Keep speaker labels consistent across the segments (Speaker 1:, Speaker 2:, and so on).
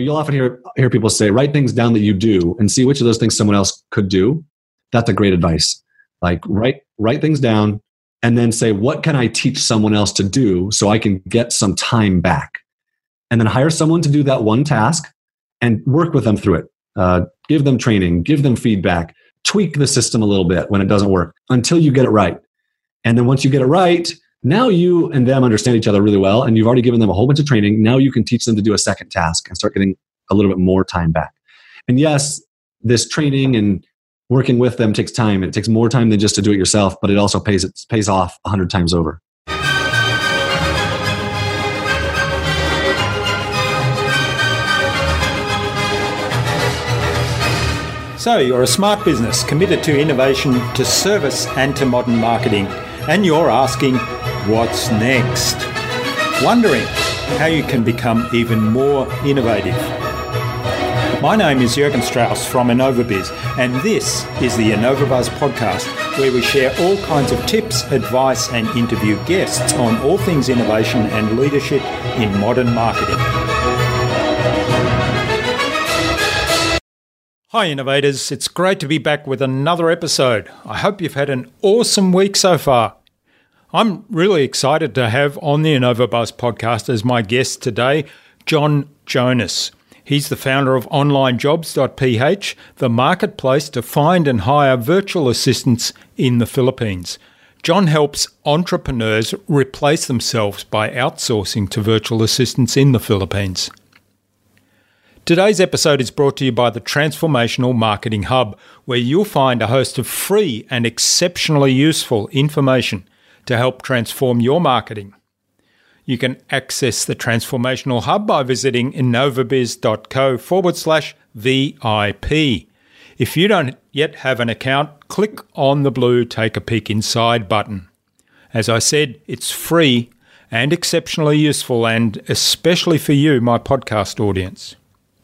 Speaker 1: You'll often hear people say, write things down that you do and see which of those things someone else could do. That's a great advice. Like write things down and then say, what can I teach someone else to do so I can get some time back? And then hire someone to do that one task and work with them through it. Give them training, give them feedback, tweak the system a little bit when it doesn't work until you get it right. And then once you get it right, now you and them understand each other really well, and you've already given them a whole bunch of training. Now you can teach them to do a second task and start getting a little bit more time back. And yes, this training and working with them takes time. It takes more time than just to do it yourself, but it also pays off 100 times over.
Speaker 2: So you're a smart business committed to innovation, to service and to modern marketing. And you're asking, what's next? Wondering how you can become even more innovative. My name is Jürgen Strauss from InnovaBiz, and this is the InnovaBuzz podcast, where we share all kinds of tips, advice and interview guests on all things innovation and leadership in modern marketing. Hi innovators, it's great to be back with another episode. I hope you've had an awesome week so far. I'm really excited to have on the InnovaBuzz podcast as my guest today, John Jonas. He's the founder of OnlineJobs.ph, the marketplace to find and hire virtual assistants in the Philippines. John helps entrepreneurs replace themselves by outsourcing to virtual assistants in the Philippines. Today's episode is brought to you by the Transformational Marketing Hub, where you'll find a host of free and exceptionally useful information to help transform your marketing. You can access the Transformational Hub by visiting innovabiz.co/VIP. If you don't yet have an account, click on the blue Take a Peek Inside button. As I said, it's free and exceptionally useful, and especially for you, my podcast audience.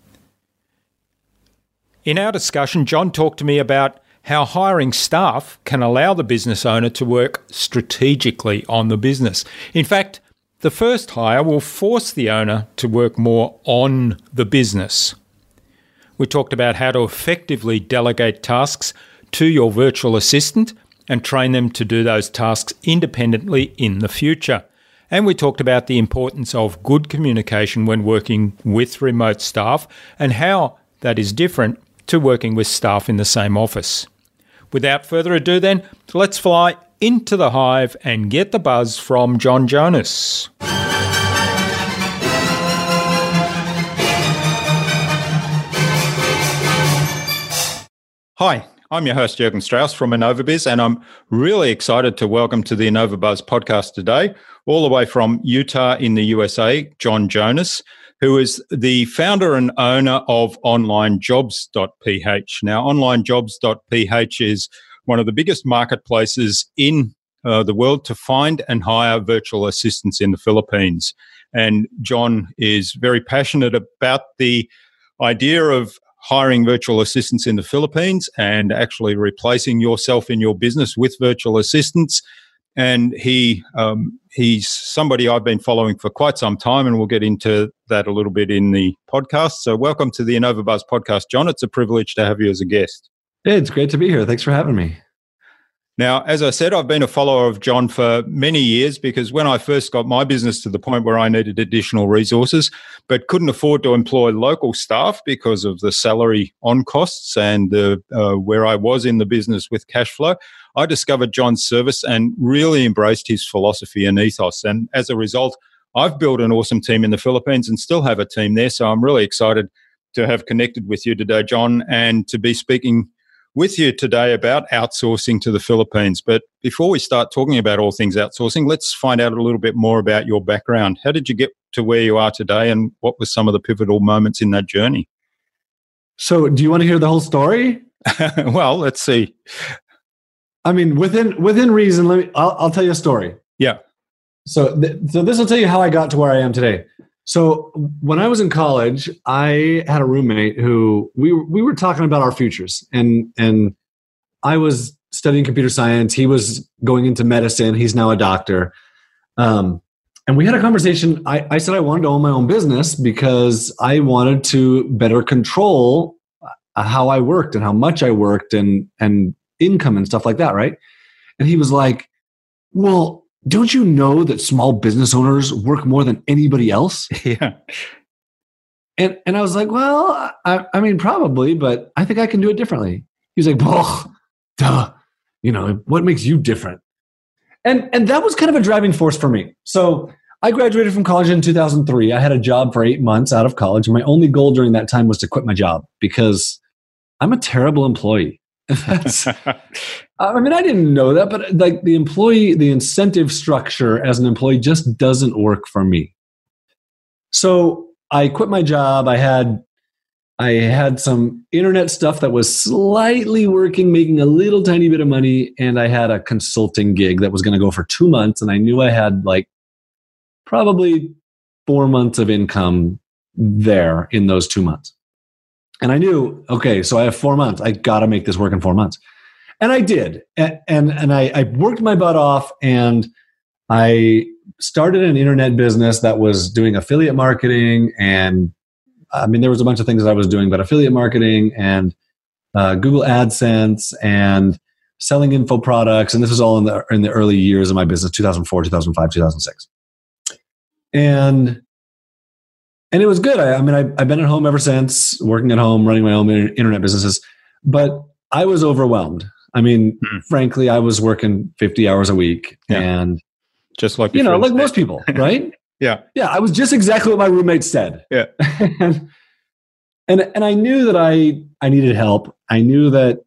Speaker 2: In our discussion, John talked to me about how hiring staff can allow the business owner to work strategically on the business. In fact, the first hire will force the owner to work more on the business. We talked about how to effectively delegate tasks to your virtual assistant and train them to do those tasks independently in the future. And we talked about the importance of good communication when working with remote staff and how that is different to working with staff in the same office. Without further ado then, let's fly into the hive and get the buzz from John Jonas. Hi, I'm your host Jürgen Strauss from InnovaBiz, and I'm really excited to welcome to the InnovaBuzz podcast today, all the way from Utah in the USA, John Jonas, who is the founder and owner of OnlineJobs.ph. Now, OnlineJobs.ph is one of the biggest marketplaces in the world to find and hire virtual assistants in the Philippines. And John is very passionate about the idea of hiring virtual assistants in the Philippines and actually replacing yourself in your business with virtual assistants. And he's somebody I've been following for quite some time, and we'll get into that a little bit in the podcast. So welcome to the InnovaBuzz podcast, John. It's a privilege to have you as a guest.
Speaker 1: Hey, it's great to be here. Thanks for having me.
Speaker 2: Now, as I said, I've been a follower of John for many years because when I first got my business to the point where I needed additional resources but couldn't afford to employ local staff because of the salary on costs and where I was in the business with cash flow, I discovered John's service and really embraced his philosophy and ethos. And as a result, I've built an awesome team in the Philippines and still have a team there. So I'm really excited to have connected with you today, John, and to be speaking with you today about outsourcing to the Philippines. But before we start talking about all things outsourcing, let's find out a little bit more about your background. How did you get to where you are today, and what were some of the pivotal moments in that journey?
Speaker 1: So do you want to hear the whole story?
Speaker 2: Well, let's see.
Speaker 1: I mean, within reason, I'll tell you a story.
Speaker 2: Yeah.
Speaker 1: So this will tell you how I got to where I am today. So when I was in college, I had a roommate who we were talking about our futures, and I was studying computer science. He was going into medicine. He's now a doctor. we had a conversation. I said I wanted to own my own business because I wanted to better control how I worked and how much I worked and income and stuff like that, right? And he was like, well, don't you know that small business owners work more than anybody else?
Speaker 2: Yeah.
Speaker 1: And I was like, well, I mean, probably, but I think I can do it differently. He was like, well, duh, what makes you different? And that was kind of a driving force for me. So I graduated from college in 2003. I had a job for 8 months out of college. And my only goal during that time was to quit my job because I'm a terrible employee. I mean, I didn't know that, but like the incentive structure as an employee just doesn't work for me. So I quit my job. I had some internet stuff that was slightly working, making a little tiny bit of money. And I had a consulting gig that was going to go for 2 months. And I knew I had like probably 4 months of income there in those 2 months. And I knew, okay, so I have 4 months. I got to make this work in 4 months. And I did. And I worked my butt off, and I started an internet business that was doing affiliate marketing. And I mean, there was a bunch of things that I was doing, but affiliate marketing and Google AdSense and selling info products. And this was all in the early years of my business, 2004, 2005, 2006. And it was good. I've been at home ever since, working at home, running my own internet businesses. But I was overwhelmed. I mean, frankly, I was working 50 hours a week. Yeah. And
Speaker 2: just like
Speaker 1: like most people, right?
Speaker 2: Yeah.
Speaker 1: Yeah. I was just exactly what my roommate said.
Speaker 2: Yeah.
Speaker 1: and I knew that I needed help. I knew that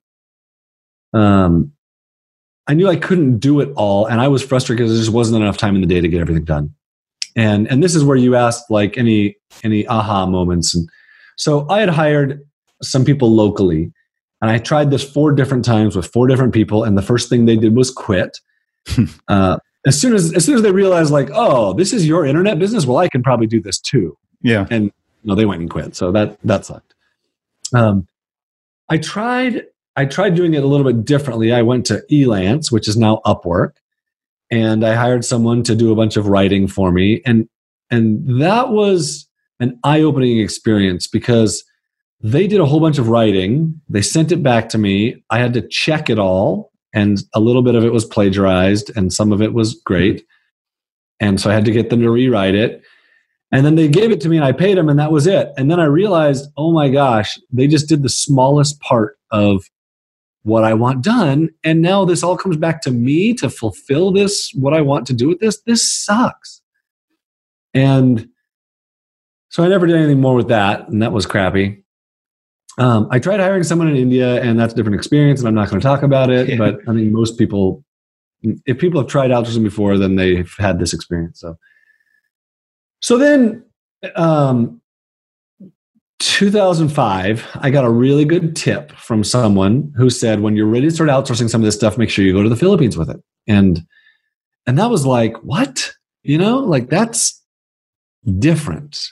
Speaker 1: I knew I couldn't do it all. And I was frustrated because there just wasn't enough time in the day to get everything done. And this is where you asked like any aha moments. And so I had hired some people locally, and I tried this 4 different times with 4 different people. And the first thing they did was quit. As soon as they realized like, oh, this is your internet business. Well, I can probably do this too.
Speaker 2: Yeah.
Speaker 1: And they went and quit. So that sucked. I tried doing it a little bit differently. I went to Elance, which is now Upwork. And I hired someone to do a bunch of writing for me. And that was an eye-opening experience because they did a whole bunch of writing. They sent it back to me. I had to check it all. And a little bit of it was plagiarized and some of it was great. And so I had to get them to rewrite it. And then they gave it to me and I paid them and that was it. And then I realized, oh my gosh, they just did the smallest part of what I want done. And now this all comes back to me to fulfill this, what I want to do with this. This sucks. And so I never did anything more with that. And that was crappy. I tried hiring someone in India, and that's a different experience. And I'm not going to talk about it. Yeah. But I think most people, if people have tried outsourcing before, then they've had this experience. So then 2005, I got a really good tip from someone who said, when you're ready to start outsourcing some of this stuff, make sure you go to the Philippines with it. And that was like, what? Like that's different.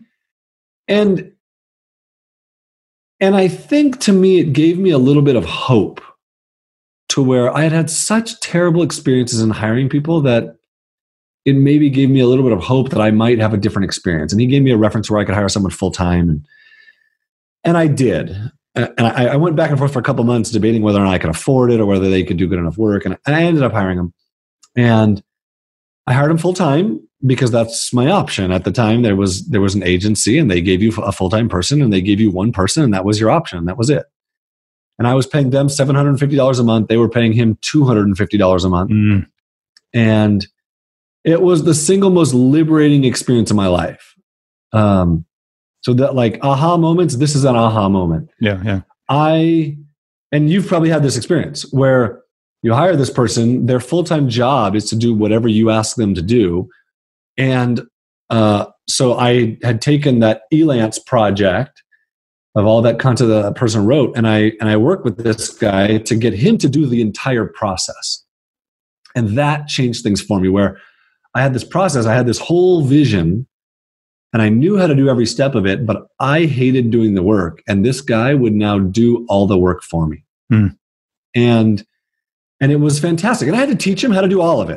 Speaker 1: And I think to me, it gave me a little bit of hope to where I had such terrible experiences in hiring people that it maybe gave me a little bit of hope that I might have a different experience. And he gave me a reference where I could hire someone full time. And I did. And I went back and forth for a couple months debating whether or not I could afford it or whether they could do good enough work. And I ended up hiring them. And I hired them full time because that's my option. At the time, there was an agency and they gave you a full-time person and they gave you one person and that was your option. That was it. And I was paying them $750 a month. They were paying him $250 a month. And it was the single most liberating experience of my life. So that like aha moments, this is an aha moment.
Speaker 2: Yeah.
Speaker 1: And you've probably had this experience where you hire this person, their full-time job is to do whatever you ask them to do. And so I had taken that Elance project of all that content that person wrote, and I worked with this guy to get him to do the entire process. And that changed things for me, where I had this process, I had this whole vision, and I knew how to do every step of it, but I hated doing the work. And this guy would now do all the work for me. And it was fantastic. And I had to teach him how to do all of it.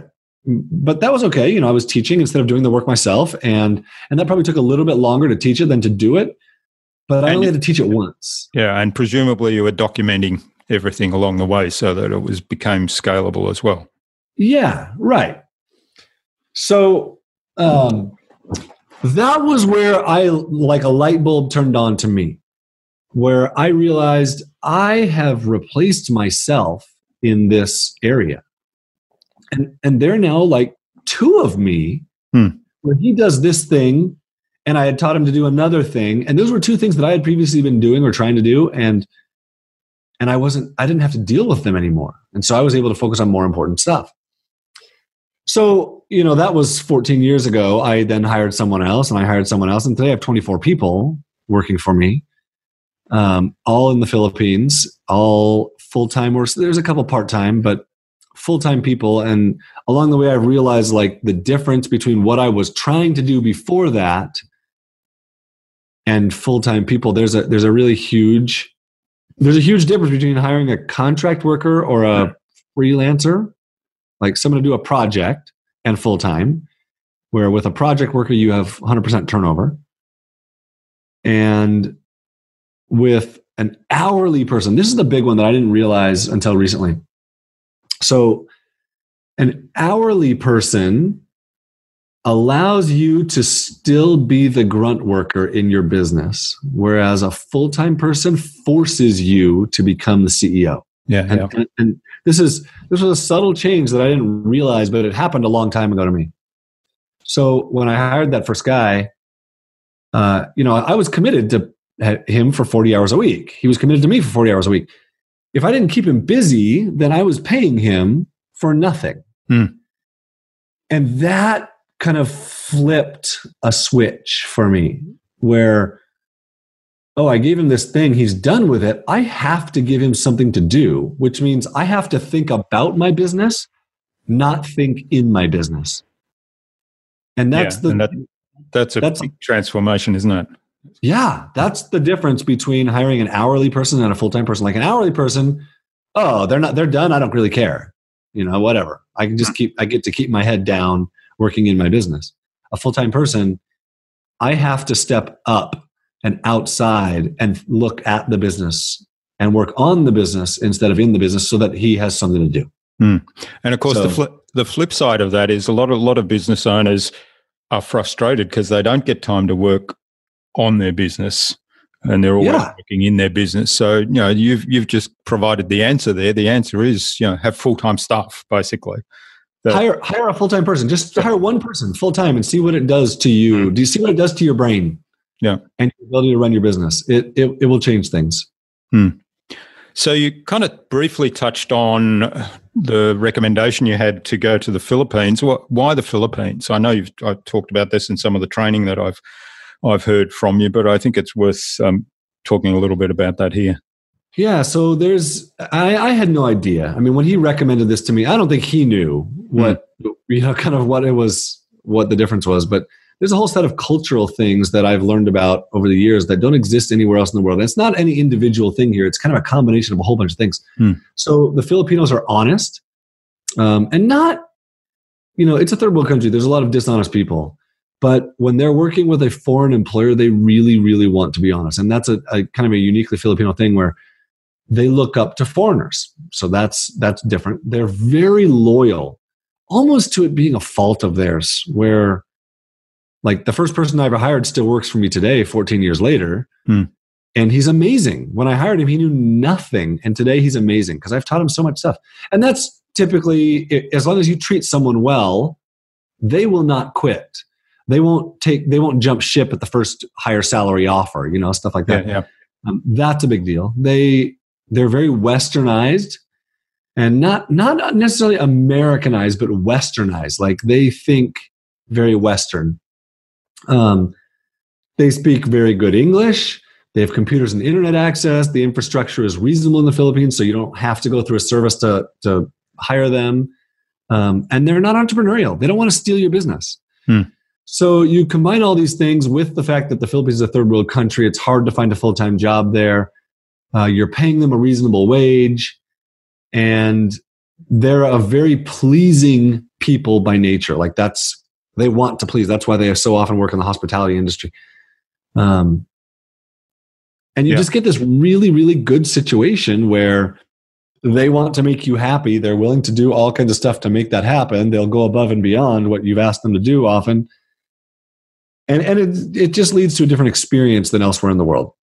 Speaker 1: but that was okay. I was teaching instead of doing the work myself. And that probably took a little bit longer to teach it than to do it. But I only had to teach it once.
Speaker 2: Yeah. And presumably you were documenting everything along the way so that it became scalable as well.
Speaker 1: Yeah, right. So that was where like a light bulb turned on to me, where I realized I have replaced myself in this area. And there are now like two of me where he does this thing and I had taught him to do another thing. And those were two things that I had previously been doing or trying to do. And I didn't have to deal with them anymore. And so I was able to focus on more important stuff. So, that was 14 years ago. I then hired someone else and I hired someone else. And today I have 24 people working for me, all in the Philippines, all full-time, or there's a couple part-time, but full-time people. And along the way, I realized like the difference between what I was trying to do before that and full-time people. There's a huge difference between hiring a contract worker or a freelancer, like someone to do a project, and full-time, where with a project worker, you have 100% turnover. And with an hourly person, this is the big one that I didn't realize until recently. So an hourly person allows you to still be the grunt worker in your business, whereas a full-time person forces you to become the CEO.
Speaker 2: Yeah.
Speaker 1: And this was a subtle change that I didn't realize, but it happened a long time ago to me. So when I hired that first guy, I was committed to him for 40 hours a week. He was committed to me for 40 hours a week. If I didn't keep him busy, then I was paying him for nothing. And that kind of flipped a switch for me where, I gave him this thing, he's done with it. I have to give him something to do, which means I have to think about my business, not think in my business. And that's
Speaker 2: that's a big transformation, isn't it?
Speaker 1: Yeah, that's the difference between hiring an hourly person and a full-time person. Like an hourly person, they're done. I don't really care. Whatever. I get to keep my head down working in my business. A full-time person, I have to step up and outside and look at the business and work on the business instead of in the business so that he has something to do.
Speaker 2: And of course, the flip side of that is a lot of business owners are frustrated because they don't get time to work on their business and they're always working in their business. So, you've just provided the answer there. The answer is, have full-time staff, basically.
Speaker 1: Hire a full-time person. Just hire one person full-time and see what it does to you. Do you see what it does to your brain?
Speaker 2: Yeah.
Speaker 1: And your ability to run your business. It will change things.
Speaker 2: So you kind of briefly touched on the recommendation you had to go to the Philippines. Why the Philippines? I know I've talked about this in some of the training that I've heard from you, but I think it's worth talking a little bit about that here.
Speaker 1: Yeah, so I had no idea. I mean, when he recommended this to me, I don't think he knew what the difference was, but there's a whole set of cultural things that I've learned about over the years that don't exist anywhere else in the world. And it's not any individual thing here. It's kind of a combination of a whole bunch of things. So the Filipinos are honest and not, it's a third world country. There's a lot of dishonest people. But when they're working with a foreign employer, they really, really want to be honest. And that's a kind of a uniquely Filipino thing where they look up to foreigners. So that's different. They're very loyal, almost to it being a fault of theirs, where like the first person I ever hired still works for me today, 14 years later. And he's amazing. When I hired him, he knew nothing. And today he's amazing because I've taught him so much stuff. And that's typically, as long as you treat someone well, they will not quit. They won't jump ship at the first higher salary offer, stuff like that.
Speaker 2: Yeah.
Speaker 1: That's a big deal. They're very westernized and not necessarily Americanized, but westernized. Like they think very Western. They speak very good English. They have computers and internet access. The infrastructure is reasonable in the Philippines, so you don't have to go through a service to hire them. And they're not entrepreneurial. They don't want to steal your business. So you combine all these things with the fact that the Philippines is a third world country. It's hard to find a full-time job there. You're paying them a reasonable wage. And they're a very pleasing people by nature. Like they want to please. That's why they so often work in the hospitality industry. And you just get this really, really good situation where they want to make you happy. They're willing to do all kinds of stuff to make that happen. They'll go above and beyond what you've asked them to do often. And it just leads to a different experience than elsewhere in the world.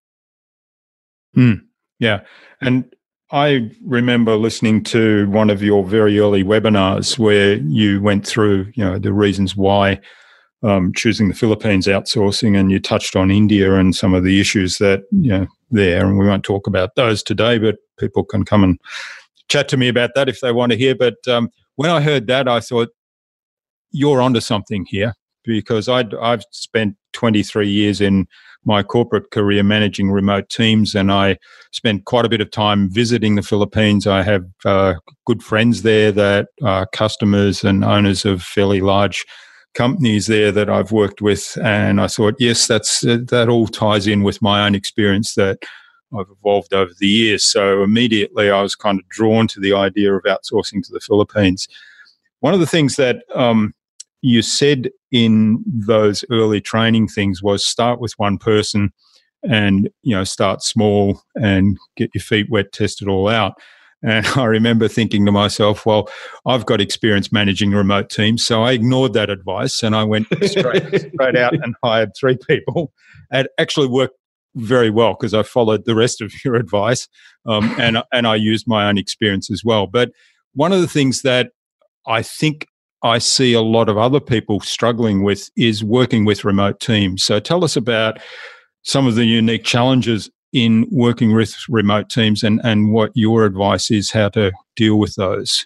Speaker 2: Yeah. And I remember listening to one of your very early webinars where you went through, the reasons why choosing the Philippines outsourcing, and you touched on India and some of the issues that, there. And we won't talk about those today, but people can come and chat to me about that if they want to hear. But when I heard that, I thought, you're onto something here, because I've spent 23 years in my corporate career managing remote teams, and I spent quite a bit of time visiting the Philippines. I have good friends there that are customers and owners of fairly large companies there that I've worked with, and I thought, yes, that all ties in with my own experience that I've evolved over the years. So immediately I was kind of drawn to the idea of outsourcing to the Philippines. One of the things that you said in those early training things was start with one person and, start small and get your feet wet, test it all out. And I remember thinking to myself, well, I've got experience managing remote teams. So I ignored that advice and I went straight out and hired 3 people. It actually worked very well because I followed the rest of your advice, and I used my own experience as well. But one of the things that I think I see a lot of other people struggling with is working with remote teams. So tell us about some of the unique challenges in working with remote teams and what your advice is how to deal with those.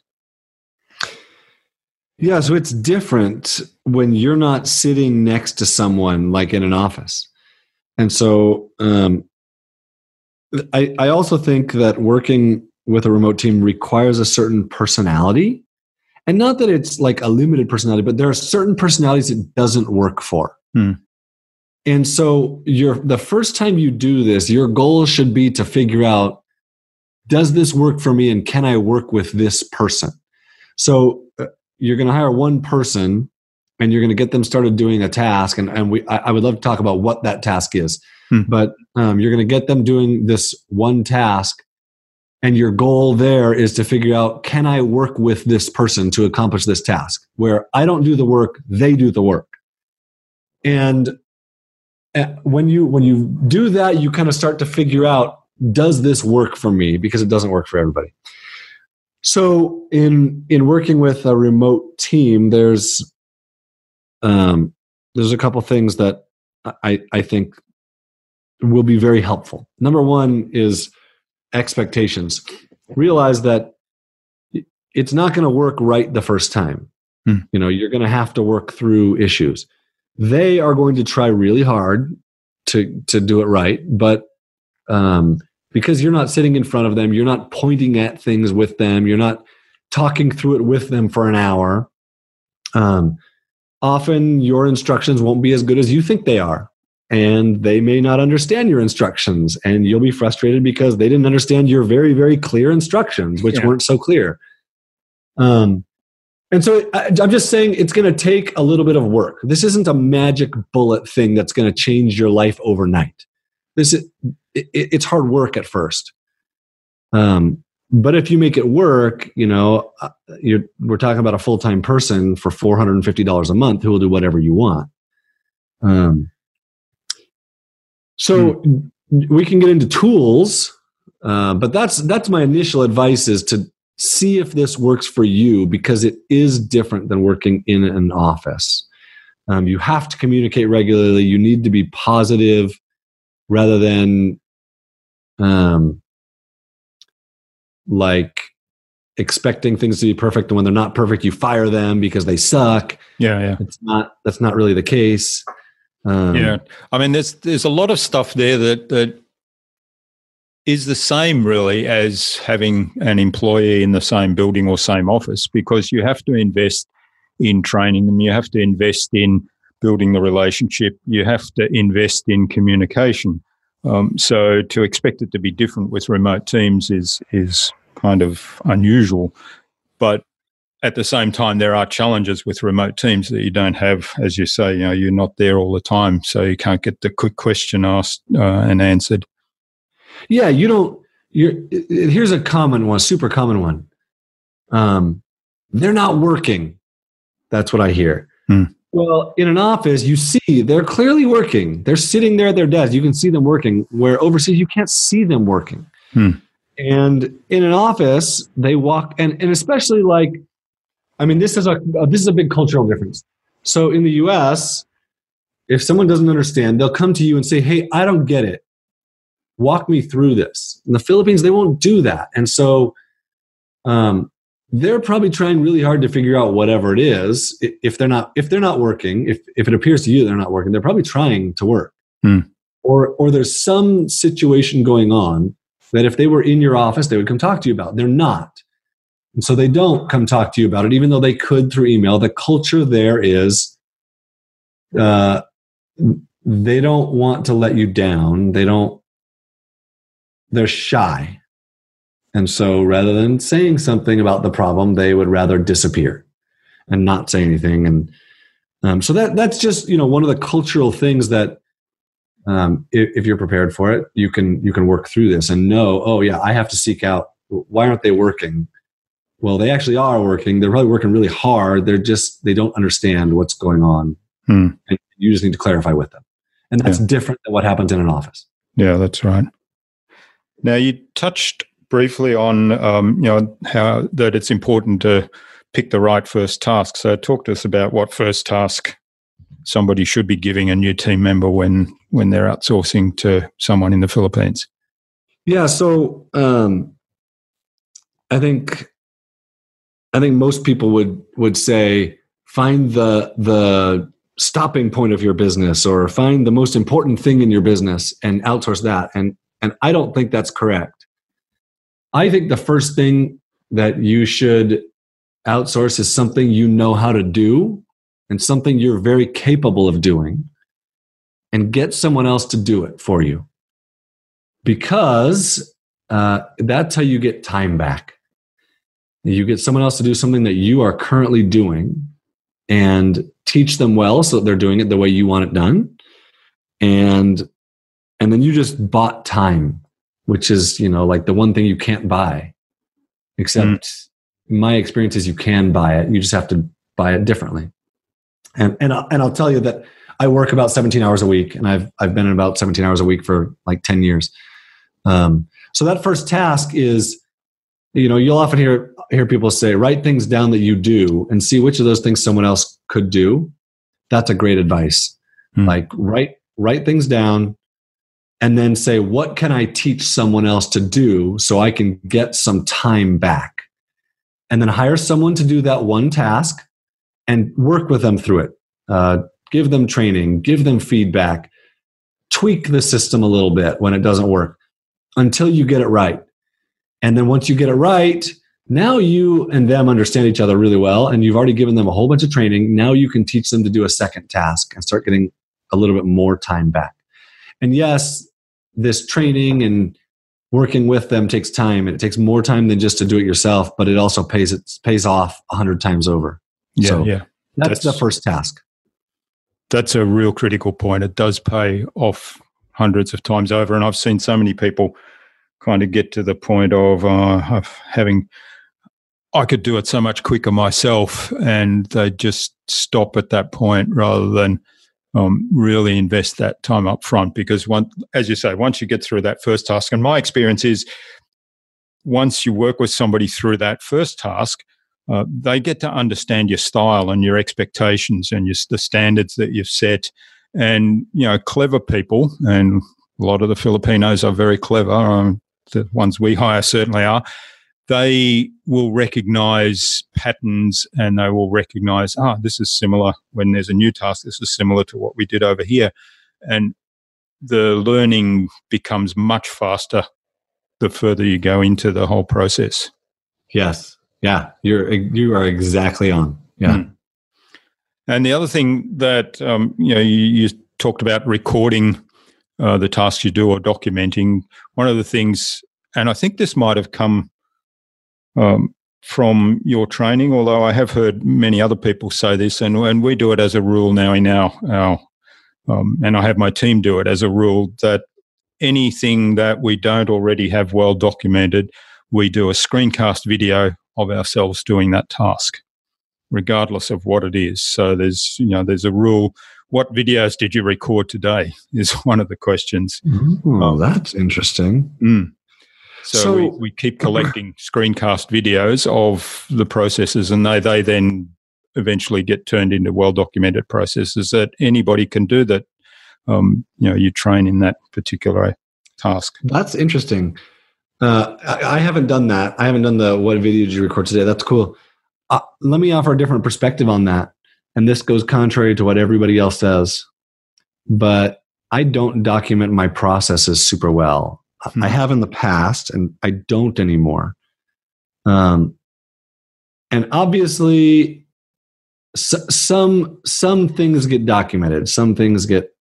Speaker 1: Yeah, so it's different when you're not sitting next to someone like in an office. And so I also think that working with a remote team requires a certain personality. And not that it's like a limited personality, but there are certain personalities it doesn't work for. And so the first time you do this, your goal should be to figure out, does this work for me and can I work with this person? So you're going to hire one person and you're going to get them started doing a task. And I would love to talk about what that task is. But you're going to get them doing this one task. And your goal there is to figure out, can I work with this person to accomplish this task? Where I don't do the work, they do the work. And when you do that, you kind of start to figure out, does this work for me? Because it doesn't work for everybody. So in working with a remote team, there's a couple things that I think will be very helpful. Number one is expectations. Realize that it's not going to work right the first time. You're going to have to work through issues. They are going to try really hard to do it right, but because you're not sitting in front of them, you're not pointing at things with them, you're not talking through it with them for an hour. Often your instructions won't be as good as you think they are. And they may not understand your instructions, and you'll be frustrated because they didn't understand your very, very clear instructions, which weren't so clear. And so I'm just saying it's going to take a little bit of work. This isn't a magic bullet thing that's going to change your life overnight. It's hard work at first. But if you make it work, we're talking about a full-time person for $450 a month who will do whatever you want. So we can get into tools, but that's my initial advice, is to see if this works for you, because it is different than working in an office. You have to communicate regularly. You need to be positive rather than like expecting things to be perfect. And when they're not perfect, you fire them because they suck.
Speaker 2: Yeah.
Speaker 1: That's not really the case.
Speaker 2: I mean, there's a lot of stuff there that is the same really as having an employee in the same building or same office, because you have to invest in training them, you have to invest in building the relationship, you have to invest in communication. So to expect it to be different with remote teams is kind of unusual. But at the same time, there are challenges with remote teams that you don't have, as you say, you're not there all the time, so you can't get the quick question asked and answered.
Speaker 1: Yeah, you don't. Here's a common one, super common one. They're not working. That's what I hear. Well, in an office, you see they're clearly working. They're sitting there at their desk. You can see them working. Where overseas, you can't see them working. And in an office, they walk, and especially this is a big cultural difference. So in the U.S., if someone doesn't understand, they'll come to you and say, "Hey, I don't get it. Walk me through this." In the Philippines, they won't do that, and so they're probably trying really hard to figure out whatever it is. If they're not working, if it appears to you they're not working, they're probably trying to work, or there's some situation going on that if they were in your office, they would come talk to you about. They're not. And so they don't come talk to you about it, even though they could through email. The culture there is they don't want to let you down. They're shy. And so rather than saying something about the problem, they would rather disappear and not say anything. And so that's just, one of the cultural things that if you're prepared for it, you can work through this and know, oh yeah, I have to seek out, why aren't they working? Well, they actually are working. They're probably working really hard. They don't understand what's going on. And you just need to clarify with them. And that's different than what happens in an office.
Speaker 2: Yeah, that's right. Now, you touched briefly on, how that it's important to pick the right first task. So talk to us about what first task somebody should be giving a new team member when they're outsourcing to someone in the Philippines.
Speaker 1: Yeah, so I think most people would say find the stopping point of your business, or find the most important thing in your business and outsource that. And I don't think that's correct. I think the first thing that you should outsource is something you know how to do and something you're very capable of doing, and get someone else to do it for you, because that's how you get time back. You get someone else to do something that you are currently doing and teach them well so that they're doing it the way you want it done. And then you just bought time, which is, like the one thing you can't buy, except my experience is you can buy it. You just have to buy it differently. And I'll tell you that I work about 17 hours a week, and I've been in about 17 hours a week for like 10 years. So that first task is, you'll often hear people say, write things down that you do and see which of those things someone else could do. That's a great advice. Like write things down and then say, what can I teach someone else to do so I can get some time back? And then hire someone to do that one task and work with them through it. Give them training, give them feedback, tweak the system a little bit when it doesn't work until you get it right. And then once you get it right, now you and them understand each other really well, and you've already given them a whole bunch of training. Now you can teach them to do a second task and start getting a little bit more time back. And yes, this training and working with them takes time, and it takes more time than just to do it yourself, but it also pays off 100 times over. That's the first task.
Speaker 2: That's a real critical point. It does pay off hundreds of times over. And I've seen so many people kind of get to the point of I could do it so much quicker myself, and they just stop at that point rather than really invest that time up front. Because as you say, once you get through that first task, and my experience is once you work with somebody through that first task, they get to understand your style and your expectations and the standards that you've set. And, clever people, and a lot of the Filipinos are very clever, the ones we hire certainly are, they will recognize patterns, and they will recognize, this is similar. When there's a new task, this is similar to what we did over here. And the learning becomes much faster the further you go into the whole process.
Speaker 1: Yes. Yeah. You are exactly on. Yeah.
Speaker 2: And the other thing that, you talked about recording the tasks you do or documenting. One of the things, and I think this might have come from your training, although I have heard many other people say this, and we do it as a rule now in our and I have my team do it as a rule, that anything that we don't already have well documented, we do a screencast video of ourselves doing that task, regardless of what it is. So there's a rule. What videos did you record today is one of the questions.
Speaker 1: Oh, that's interesting.
Speaker 2: So we keep collecting screencast videos of the processes, and they then eventually get turned into well-documented processes that anybody can do that, you train in that particular task.
Speaker 1: That's interesting. I haven't done that. I haven't done the what video did you record today. That's cool. Let me offer a different perspective on that. And this goes contrary to what everybody else says. But I don't document my processes super well. I have in the past, and I don't anymore. And obviously, some things get documented. Some things get,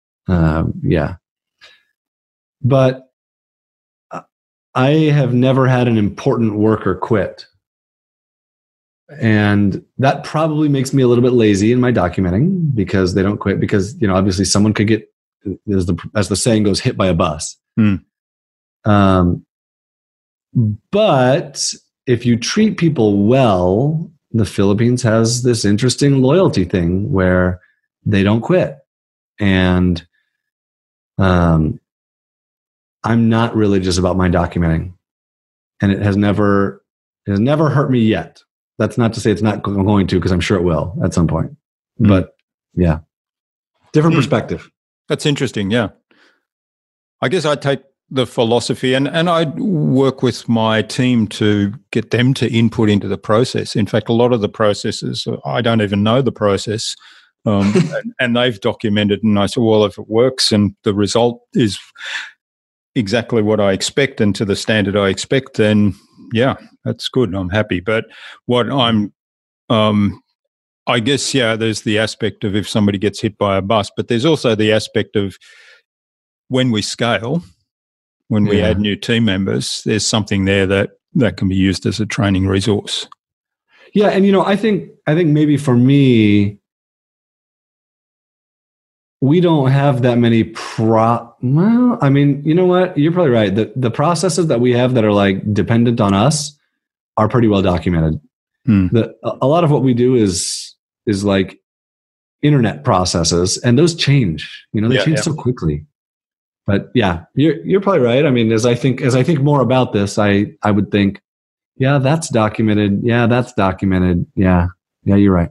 Speaker 1: But I have never had an important worker quit. And that probably makes me a little bit lazy in my documenting, because they don't quit, because, obviously someone could get, as the saying goes, hit by a bus. But if you treat people well, the Philippines has this interesting loyalty thing where they don't quit. And I'm not religious about my documenting, and it has never hurt me yet. That's not to say it's not going to, because I'm sure it will at some point. But yeah, different perspective.
Speaker 2: That's interesting. Yeah, I guess I take the philosophy and I work with my team to get them to input into the process. In fact, a lot of the processes, I don't even know the process. And they've documented, and I said, well, if it works and the result is exactly what I expect and to the standard I expect, then yeah, that's good. I'm happy. But what I guess, there's the aspect of if somebody gets hit by a bus, but there's also the aspect of when we scale, when we add new team members, there's something there that can be used as a training resource.
Speaker 1: Yeah. And, I think maybe for me, we don't have that many well, I mean, you know what? You're probably right. The processes that we have that are like dependent on us are pretty well documented. A lot of what we do is like internet processes, and those change. They change so quickly. But yeah, you're probably right. I mean, as I think more about this, I would think, yeah, that's documented. Yeah, that's documented. Yeah, you're right.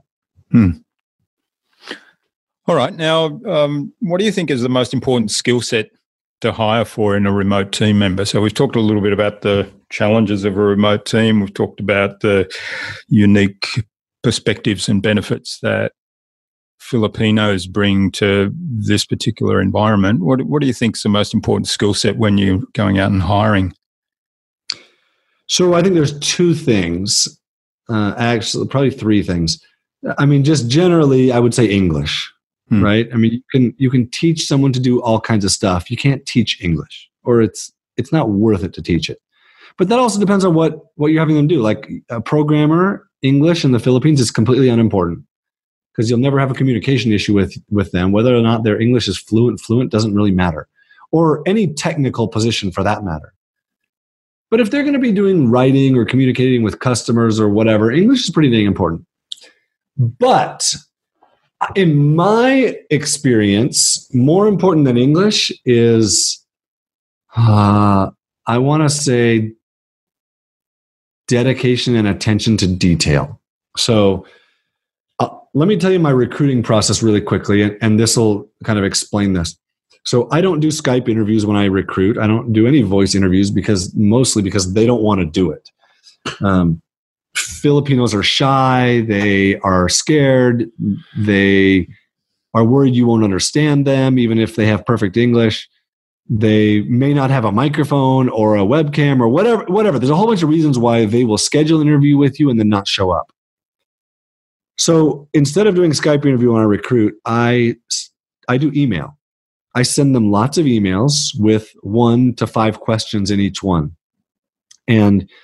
Speaker 2: All right. Now, what do you think is the most important skill set to hire for in a remote team member? So we've talked a little bit about the challenges of a remote team. We've talked about the unique perspectives and benefits that Filipinos bring to this particular environment. What do you think is the most important skill set when you're going out and hiring?
Speaker 1: So I think there's two things, actually, probably three things. I mean, just generally, I would say English. Right? I mean, you can teach someone to do all kinds of stuff. You can't teach English, or it's not worth it to teach it. But that also depends on what you're having them do. Like a programmer, English in the Philippines is completely unimportant, because you'll never have a communication issue with them. Whether or not their English is fluent doesn't really matter, or any technical position for that matter. But if they're going to be doing writing or communicating with customers or whatever, English is pretty dang important. But in my experience, more important than English is, I want to say, dedication and attention to detail. So let me tell you my recruiting process really quickly, and this will kind of explain this. So I don't do Skype interviews when I recruit. I don't do any voice interviews, mostly because they don't want to do it. Filipinos are shy. They are scared. They are worried you won't understand them, even if they have perfect English. They may not have a microphone or a webcam or whatever. There's a whole bunch of reasons why they will schedule an interview with you and then not show up. So instead of doing a Skype interview when I recruit, I do email. I send them lots of emails with 1 to 5 questions in each one. And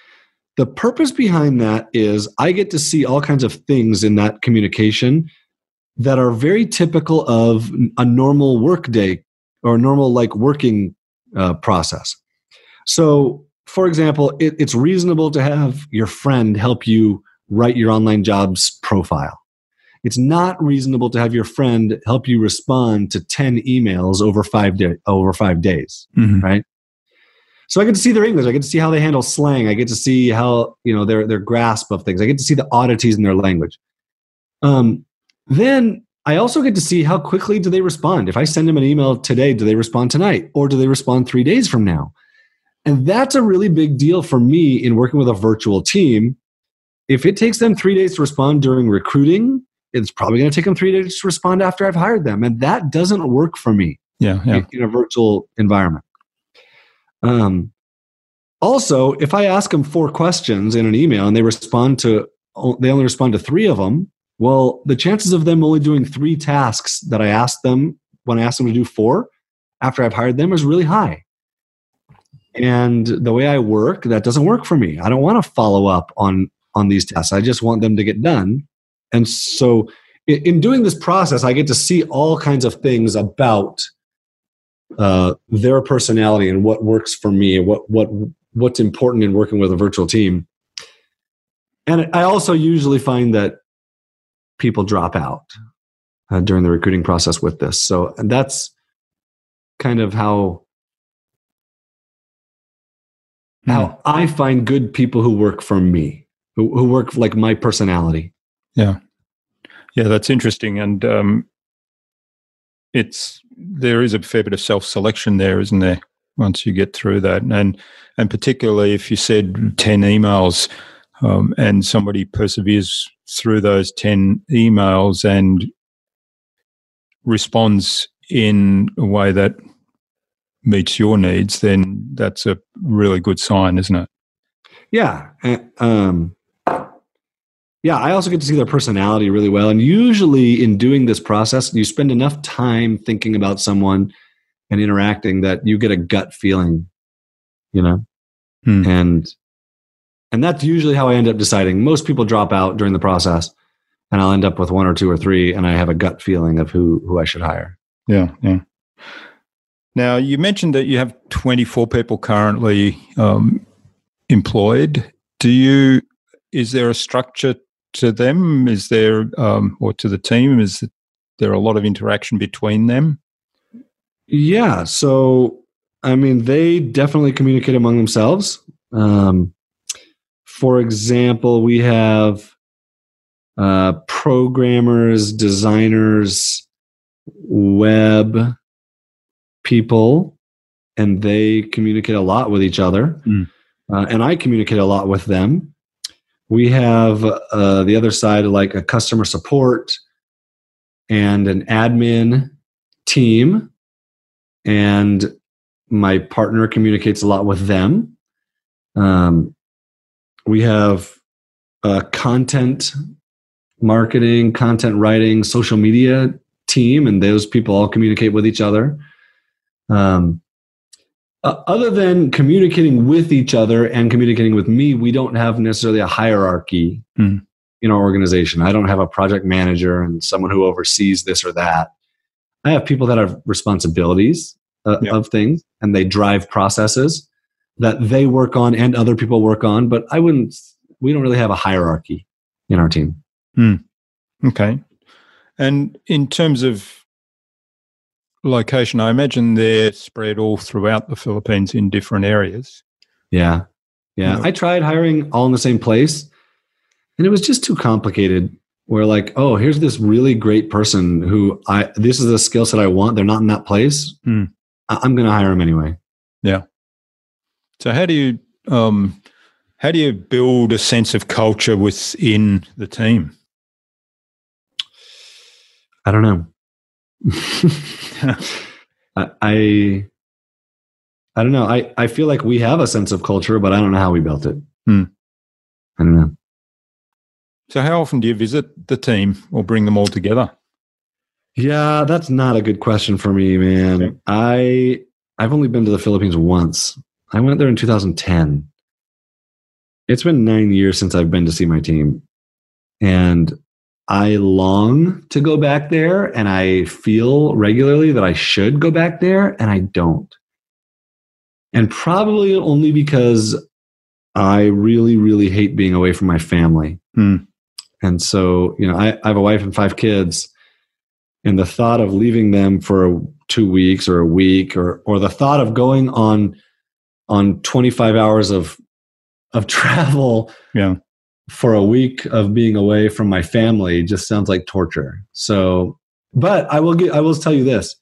Speaker 1: the purpose behind that is I get to see all kinds of things in that communication that are very typical of a normal work day or a normal like working process. So, for example, it's reasonable to have your friend help you write your online jobs profile. It's not reasonable to have your friend help you respond to 10 emails over 5 days, right? So I get to see their English. I get to see how they handle slang. I get to see how, their grasp of things. I get to see the oddities in their language. Then I also get to see how quickly do they respond. If I send them an email today, do they respond tonight? Or do they respond 3 days from now? And that's a really big deal for me in working with a virtual team. If it takes them 3 days to respond during recruiting, it's probably going to take them 3 days to respond after I've hired them. And that doesn't work for me in a virtual environment. Also, if I ask them 4 questions in an email and they only respond to 3 of them, well, the chances of them only doing 3 tasks that I asked them when I asked them to do 4 after I've hired them is really high. And the way I work, that doesn't work for me. I don't want to follow up on these tasks. I just want them to get done. And so in doing this process, I get to see all kinds of things about their personality and what works for me and what's important in working with a virtual team. And I also usually find that people drop out during the recruiting process with this. So that's kind of how I find good people who work for me, who work like my personality.
Speaker 2: Yeah, that's interesting, and there is a fair bit of self-selection there, isn't there? Once you get through that, and particularly if you said 10 emails, and somebody perseveres through those 10 emails and responds in a way that meets your needs, then that's a really good sign, isn't it?
Speaker 1: Yeah. I also get to see their personality really well. And usually in doing this process, you spend enough time thinking about someone and interacting that you get a gut feeling, and that's usually how I end up deciding. Most people drop out during the process and I'll end up with 1 or 2 or 3 and I have a gut feeling of who I should hire.
Speaker 2: Yeah. Now, you mentioned that you have 24 people currently employed. Is there a structure to them? Is there, or to the team? Is there a lot of interaction between them?
Speaker 1: Yeah. So, they definitely communicate among themselves. For example, we have programmers, designers, web people, and they communicate a lot with each other. And I communicate a lot with them. We have the other side, like a customer support and an admin team, and my partner communicates a lot with them. We have a content marketing, content writing, social media team, and those people all communicate with each other. Other than communicating with each other and communicating with me, we don't have necessarily a hierarchy in our organization. I don't have a project manager and someone who oversees this or that. I have people that have responsibilities of things, and they drive processes that they work on and other people work on. But we don't really have a hierarchy in our team.
Speaker 2: Okay. And in terms of location, I imagine they're spread all throughout the Philippines in different areas.
Speaker 1: Yeah. I tried hiring all in the same place, and it was just too complicated. We're like, oh, here's this really great person who this is a skill set I want. They're not in that place. I'm going to hire them anyway.
Speaker 2: Yeah. So how do you build a sense of culture within the team?
Speaker 1: I don't know. I don't know. I feel like we have a sense of culture, but I don't know how we built it. I don't know.
Speaker 2: So how often do you visit the team or bring them all together?
Speaker 1: Yeah, that's not a good question for me, man. Okay. I've only been to the Philippines once. I went there in 2010. It's been 9 years since I've been to see my team, and I long to go back there, and I feel regularly that I should go back there, and I don't. And probably only because I really, really hate being away from my family. And so, I have a wife and 5 kids, and the thought of leaving them for 2 weeks or a week, or the thought of going on 25 hours of travel for a week of being away from my family just sounds like torture. So, but I will tell you this.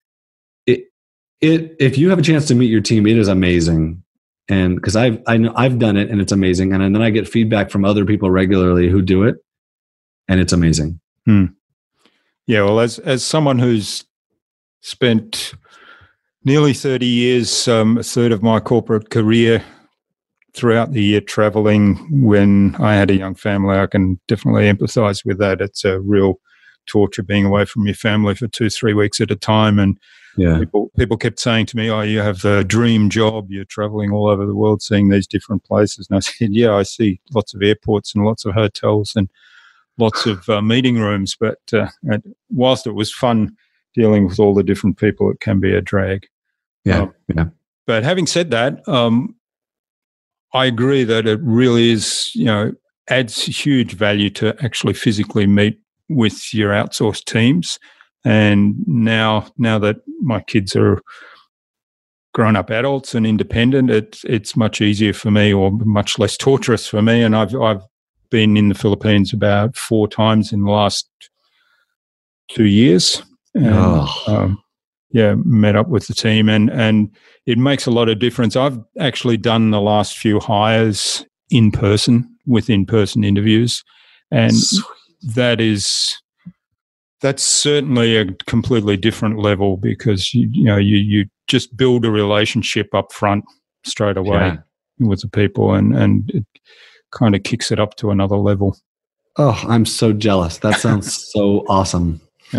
Speaker 1: If you have a chance to meet your team, it is amazing. And because I've done it, and it's amazing. And then I get feedback from other people regularly who do it, and it's amazing.
Speaker 2: Yeah. Well, as someone who's spent nearly 30 years, a third of my corporate career throughout the year traveling when I had a young family, I can definitely empathize with that. It's a real torture being away from your family for 2-3 weeks at a time. And people kept saying to me, "Oh, you have the dream job. You're traveling all over the world, seeing these different places." And I said, "Yeah, I see lots of airports and lots of hotels and lots of meeting rooms. But whilst it was fun dealing with all the different people, it can be a drag." But having said that, I agree that it really is, adds huge value to actually physically meet with your outsourced teams. And now that my kids are grown-up adults and independent, it's much easier for me, or much less torturous for me. And I've been in the Philippines about 4 times in the last 2 years. And, met up with the team, and it makes a lot of difference. I've actually done the last few hires in person with in-person interviews, and that's certainly a completely different level, because you just build a relationship up front straight away with the people, and it kind of kicks it up to another level.
Speaker 1: Oh, I'm so jealous. That sounds so awesome.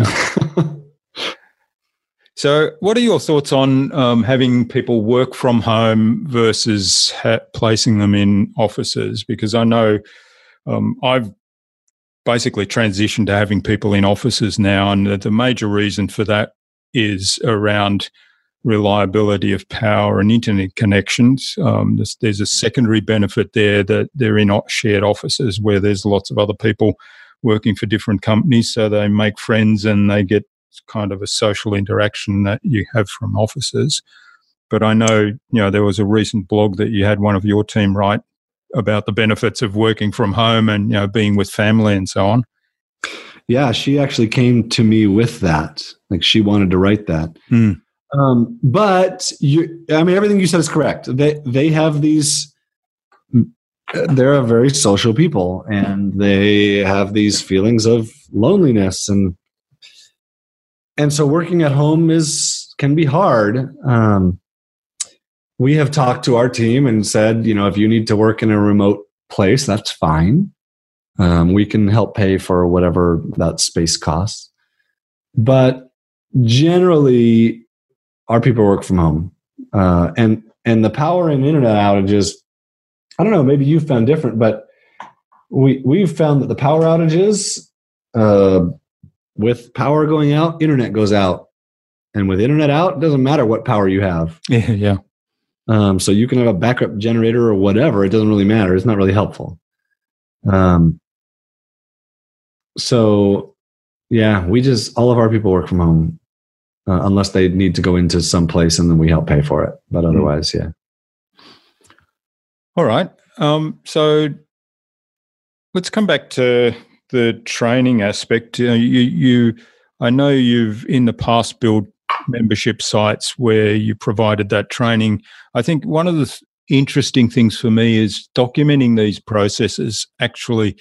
Speaker 2: So what are your thoughts on having people work from home versus placing them in offices? Because I know I've basically transitioned to having people in offices now, and the major reason for that is around reliability of power and internet connections. There's a secondary benefit there, that they're in shared offices where there's lots of other people working for different companies, so they make friends and they get kind of a social interaction that you have from offices. But I know, there was a recent blog that you had one of your team write about the benefits of working from home and, being with family and so on.
Speaker 1: Yeah, she actually came to me with that. Like, she wanted to write that. But everything you said is correct. They have these, they're a very social people, and they have these feelings of loneliness, and so working at home can be hard. We have talked to our team and said, if you need to work in a remote place, that's fine. We can help pay for whatever that space costs. But generally, our people work from home. And the power and internet outages, I don't know, maybe you found different, but we've found that the power outages, with power going out, internet goes out. And with internet out, it doesn't matter what power you have.
Speaker 2: Yeah.
Speaker 1: So you can have a backup generator or whatever. It doesn't really matter. It's not really helpful. So, yeah, all of our people work from home, unless they need to go into some place, and then we help pay for it. But otherwise, yeah.
Speaker 2: All right. So let's come back to the training aspect. I know you've in the past built membership sites where you provided that training. I think one of the interesting things for me is documenting these processes. Actually,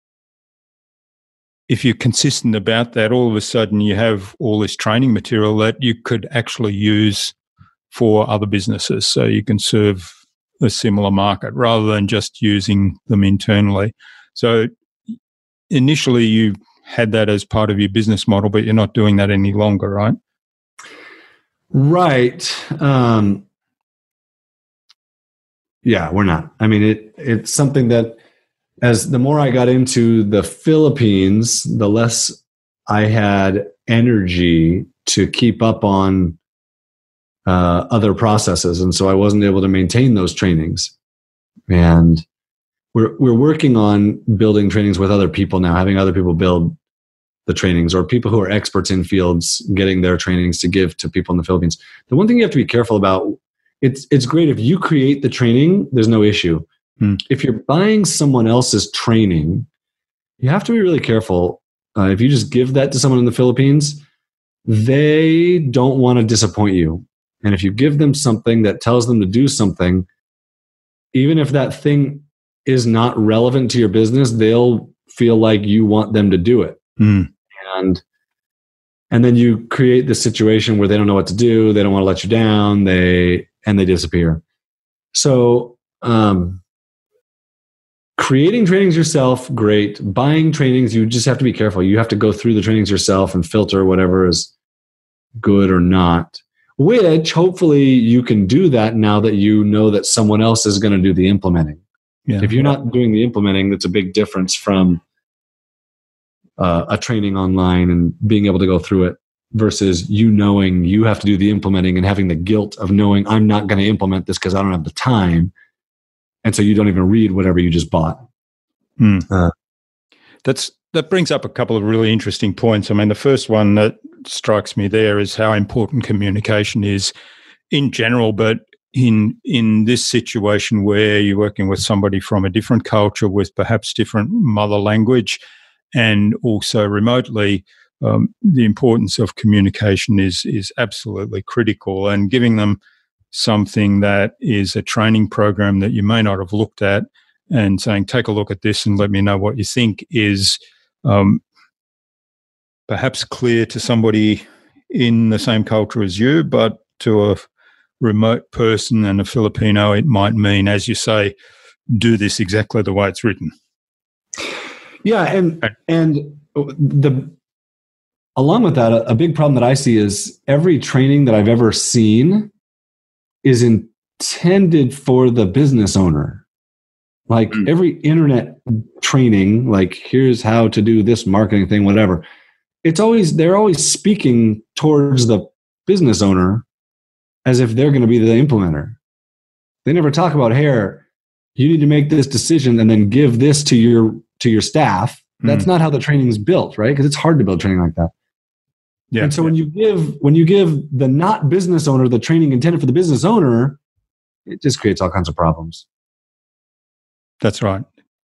Speaker 2: if you're consistent about that, all of a sudden you have all this training material that you could actually use for other businesses, so you can serve a similar market rather than just using them internally. So initially you had that as part of your business model, but you're not doing that any longer, right?
Speaker 1: Right. Yeah, we're not. I mean, it's something that as the more I got into the Philippines, the less I had energy to keep up on other processes. And so I wasn't able to maintain those trainings. And we're working on building trainings with other people now, having other people build the trainings, or people who are experts in fields getting their trainings to give to people in the Philippines. The one thing you have to be careful about, it's great if you create the training, there's no issue. If you're buying someone else's training, you have to be really careful. If you just give that to someone in the Philippines, they don't want to disappoint you. And if you give them something that tells them to do something, even if that thing is not relevant to your business, they'll feel like you want them to do it. And then you create this situation where they don't know what to do. They don't want to let you down. They disappear. So, creating trainings yourself, great. Buying trainings, you just have to be careful. You have to go through the trainings yourself and filter whatever is good or not, which hopefully you can do that now that you know that someone else is going to do the implementing. Yeah. If you're not doing the implementing, that's a big difference from a training online and being able to go through it versus you knowing you have to do the implementing and having the guilt of knowing I'm not going to implement this because I don't have the time. And so you don't even read whatever you just bought.
Speaker 2: That brings up a couple of really interesting points. I mean, the first one that strikes me there is how important communication is in general, but in this situation where you're working with somebody from a different culture with perhaps different mother language and also remotely, the importance of communication is absolutely critical, and giving them something that is a training program that you may not have looked at and saying, take a look at this and let me know what you think is perhaps clear to somebody in the same culture as you, but to a remote person and a Filipino, it might mean, as you say, do this exactly the way it's written.
Speaker 1: Yeah, and along with that, a big problem that I see is every training that I've ever seen is intended for the business owner. Like every internet training, like here's how to do this marketing thing, whatever. They're always speaking towards the business owner as if they're going to be the implementer. They never talk about, hey, you need to make this decision and then give this to your staff. That's not how the training is built, right? Because it's hard to build training like that. Yeah. And so when you give the not business owner the training intended for the business owner, it just creates all kinds of problems.
Speaker 2: That's right.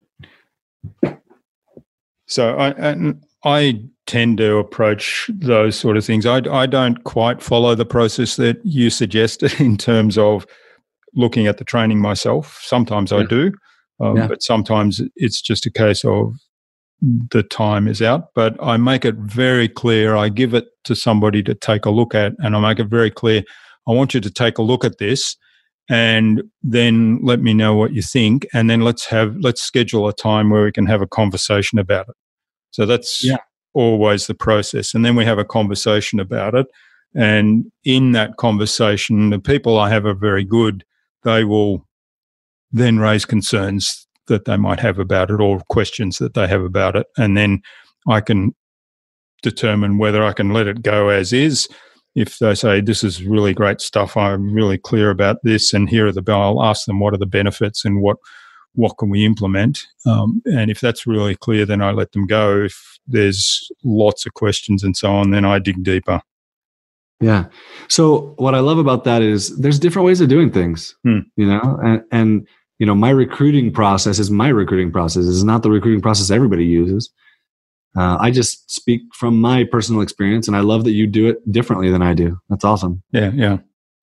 Speaker 2: So I tend to approach those sort of things. I don't quite follow the process that you suggested in terms of looking at the training myself. Sometimes I do, but sometimes it's just a case of the time is out. But I make it very clear. I give it to somebody to take a look at, and I make it very clear, I want you to take a look at this and then let me know what you think, and then let's schedule a time where we can have a conversation about it. So that's always the process. And then we have a conversation about it. And in that conversation, the people I have are very good. They will then raise concerns that they might have about it or questions that they have about it. And then I can determine whether I can let it go as is. If they say, this is really great stuff, I'm really clear about this, and here are I'll ask them what are the benefits and what can we implement. And if that's really clear, then I let them go. If there's lots of questions and so on, then I dig deeper.
Speaker 1: Yeah. So what I love about that is there's different ways of doing things, you know, and you know, my recruiting process is my recruiting process. It's not the recruiting process everybody uses. I just speak from my personal experience, and I love that you do it differently than I do. That's awesome.
Speaker 2: Yeah.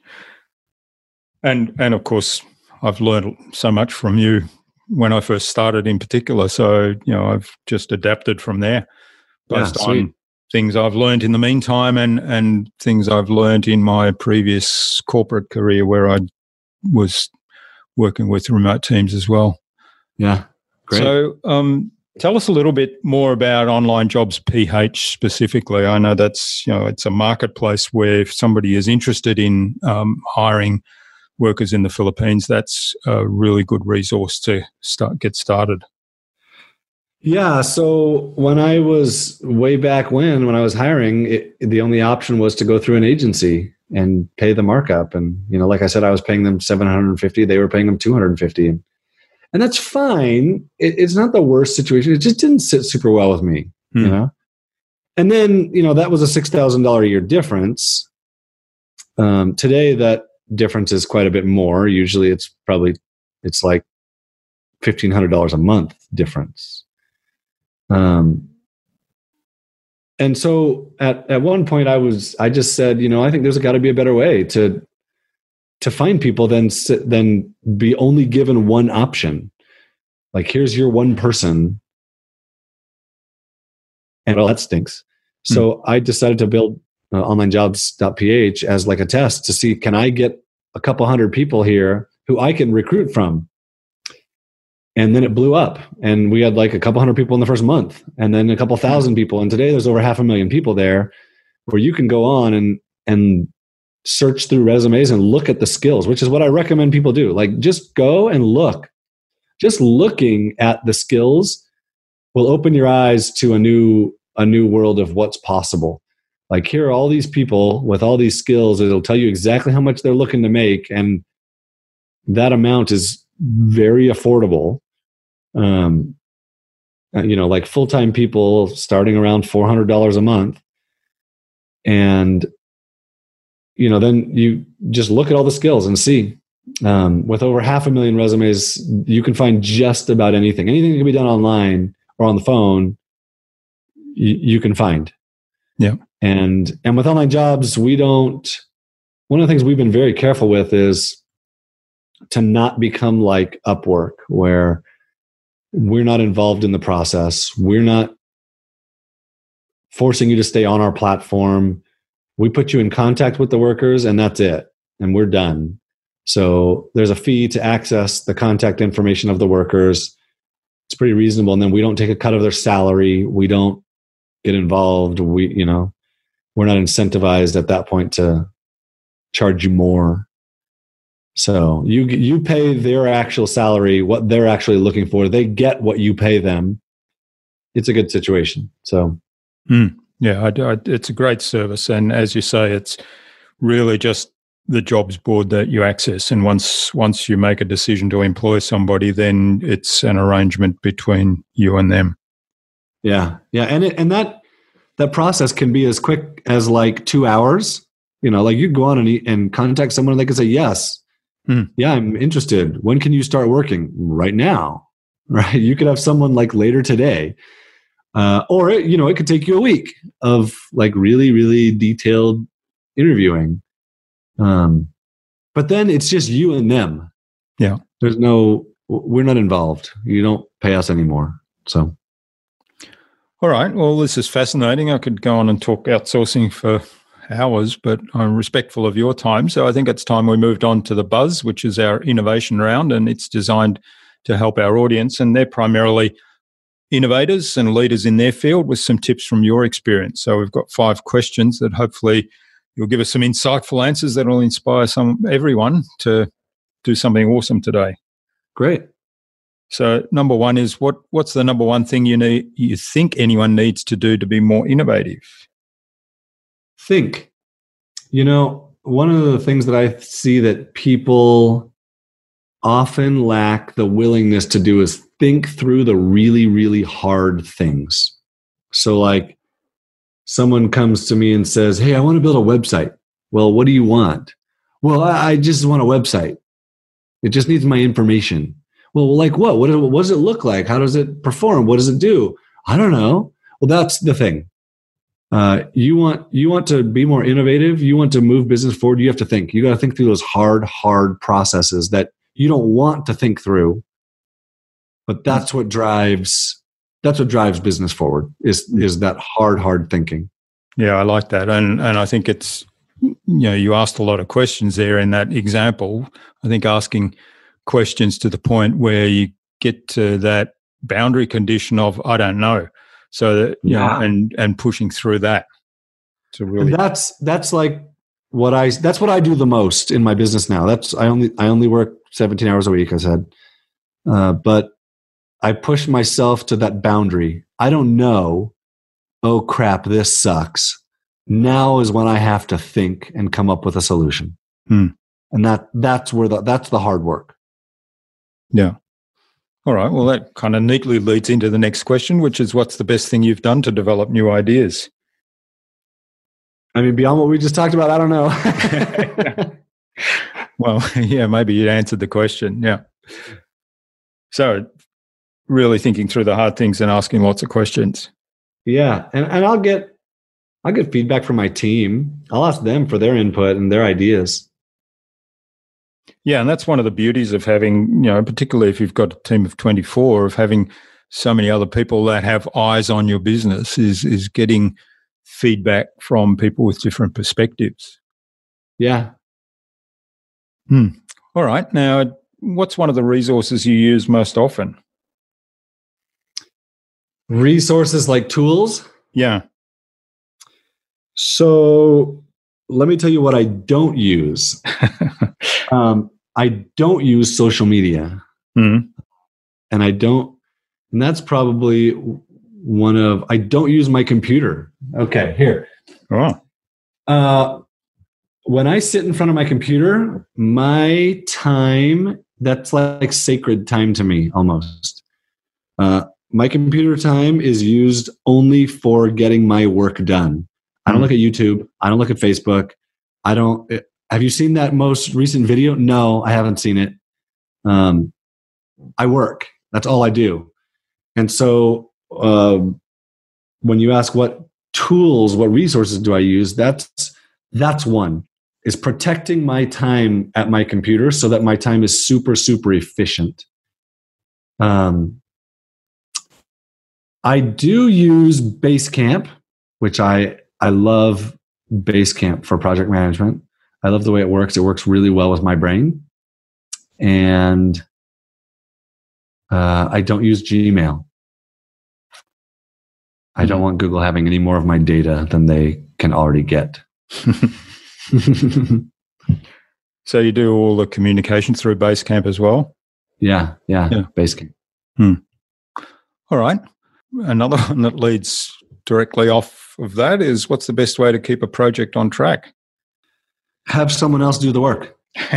Speaker 2: And of course, I've learned so much from you when I first started in particular. So, you know, I've just adapted from there based on things I've learned in the meantime and things I've learned in my previous corporate career where I was working with remote teams as well.
Speaker 1: Yeah, great.
Speaker 2: So, tell us a little bit more about Online Jobs PH specifically. I know that's, you know, it's a marketplace where if somebody is interested in hiring workers in the Philippines, that's a really good resource to get started.
Speaker 1: Yeah. So when I was way back when I was hiring, the only option was to go through an agency and pay the markup. And, like I said, I was paying them $750. They were paying them $250. And that's fine. It's not the worst situation. It just didn't sit super well with me, And then, that was a $6,000 a year difference. Today, that difference is quite a bit more. Usually it's like $1,500 a month difference. And so at one point I just said, I think there's got to be a better way to find people than be only given one option. Like, here's your one person. And that stinks. So I decided to build onlinejobs.ph as like a test to see, can I get a couple hundred people here who I can recruit from? And then it blew up, and we had like a couple hundred people in the first month, and then a couple thousand people. And today there's over 500,000 people there, where you can go on and search through resumes and look at the skills, which is what I recommend people do. Like, just go and look. Just looking at the skills will open your eyes to a new world of what's possible. Like, here are all these people with all these skills. It'll tell you exactly how much they're looking to make, and that amount is very affordable. Like full-time people starting around $400 a month. And, then you just look at all the skills and see, with over 500,000 resumes, you can find just about anything that can be done online or on the phone. You can find.
Speaker 2: Yeah.
Speaker 1: And with online jobs, one of the things we've been very careful with is to not become like Upwork, where we're not involved in the process. We're not forcing you to stay on our platform. We put you in contact with the workers, and that's it. And we're done. So there's a fee to access the contact information of the workers. It's pretty reasonable. And then we don't take a cut of their salary. We don't get involved. We're not incentivized at that point to charge you more. So you pay their actual salary, what they're actually looking for. They get what you pay them. It's a good situation. So,
Speaker 2: yeah, it's a great service, and as you say, it's really just the jobs board that you access. And once you make a decision to employ somebody, then it's an arrangement between you and them.
Speaker 1: Yeah, and that process can be as quick as like 2 hours. Like, you go on and contact someone, and they can say yes. Yeah, I'm interested. When can you start working? Right now, right? You could have someone like later today, or it could take you a week of like really, really detailed interviewing. But then it's just you and them.
Speaker 2: Yeah,
Speaker 1: we're not involved. You don't pay us anymore. So,
Speaker 2: all right. Well, this is fascinating. I could go on and talk outsourcing for hours, but I'm respectful of your time. So I think it's time we moved on to the Buzz, which is our innovation round, and it's designed to help our audience. And they're primarily innovators and leaders in their field with some tips from your experience. So we've got 5 questions that hopefully you'll give us some insightful answers that will inspire everyone to do something awesome today.
Speaker 1: Great.
Speaker 2: So number 1 is what's the number 1 thing you think anyone needs to do to be more innovative?
Speaker 1: Think. One of the things that I see that people often lack the willingness to do is think through the really, really hard things. So like, someone comes to me and says, hey, I want to build a website. Well, what do you want? Well, I just want a website. It just needs my information. Well, like what? What does it look like? How does it perform? What does it do? I don't know. Well, that's the thing. You want to be more innovative. You want to move business forward. You have to think. You got to think through those hard processes that you don't want to think through. But that's what drives business forward. Is that hard thinking.
Speaker 2: Yeah, I like that, and I think it's you asked a lot of questions there in that example. I think asking questions to the point where you get to that boundary condition of I don't know. So that, and pushing through that to really.
Speaker 1: And that's like that's what I do the most in my business now. I only work 17 hours a week, I said. But I push myself to that boundary. I don't know, oh crap, this sucks. Now is when I have to think and come up with a solution. And that's the hard work.
Speaker 2: Yeah. All right. Well, that kind of neatly leads into the next question, which is, what's the best thing you've done to develop new ideas?
Speaker 1: I mean, beyond what we just talked about, I don't know.
Speaker 2: Well, yeah, maybe you answered the question. Yeah. So really thinking through the hard things and asking lots of questions.
Speaker 1: Yeah. And I'll get feedback from my team. I'll ask them for their input and their ideas.
Speaker 2: Yeah, and that's one of the beauties of having, particularly if you've got a team of 24, of having so many other people that have eyes on your business is getting feedback from people with different perspectives.
Speaker 1: Yeah.
Speaker 2: All right. Now, what's one of the resources you use most often?
Speaker 1: Resources like tools?
Speaker 2: Yeah.
Speaker 1: So let me tell you what I don't use. I don't use social media. And that's probably I don't use my computer. Okay, here.
Speaker 2: Oh.
Speaker 1: When I sit in front of my computer, my time, that's like sacred time to me almost. My computer time is used only for getting my work done. I don't look at YouTube. I don't look at Facebook. Have you seen that most recent video? No, I haven't seen it. I work. That's all I do. And so when you ask what resources do I use, that's one, is protecting my time at my computer so that my time is super, super efficient. I do use Basecamp, which I love Basecamp for project management. I love the way it works. It works really well with my brain. And I don't use Gmail. I don't want Google having any more of my data than they can already get.
Speaker 2: So you do all the communication through Basecamp as well?
Speaker 1: Yeah. Basecamp.
Speaker 2: All right. Another one that leads directly off of that is, what's the best way to keep a project on track?
Speaker 1: Have someone else do the work.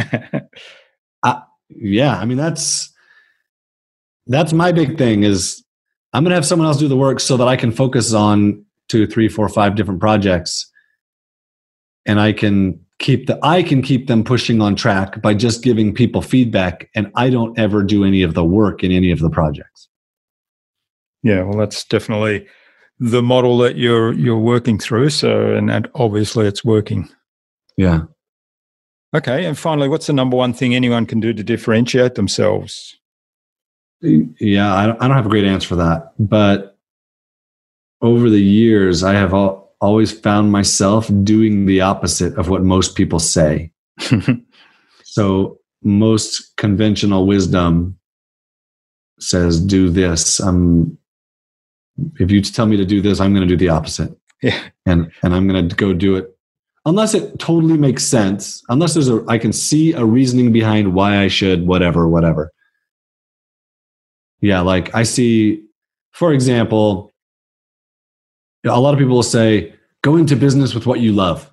Speaker 1: Yeah, I mean, that's my big thing is I'm going to have someone else do the work so that I can focus on 2, 3, 4, 5 different projects. And I can keep them pushing on track by just giving people feedback, and I don't ever do any of the work in any of the projects.
Speaker 2: Yeah, well, that's definitely the model that you're working through. So, and obviously it's working.
Speaker 1: Yeah.
Speaker 2: Okay. And finally, what's the number one thing anyone can do to differentiate themselves?
Speaker 1: Yeah, I don't have a great answer for that. But over the years, I have always found myself doing the opposite of what most people say. So most conventional wisdom says, do this. If you tell me to do this, I'm going to do the opposite.
Speaker 2: Yeah.
Speaker 1: And I'm going to go do it. Unless it totally makes sense, unless I can see a reasoning behind why I should, whatever. Yeah, like I see, for example, a lot of people will say, go into business with what you love.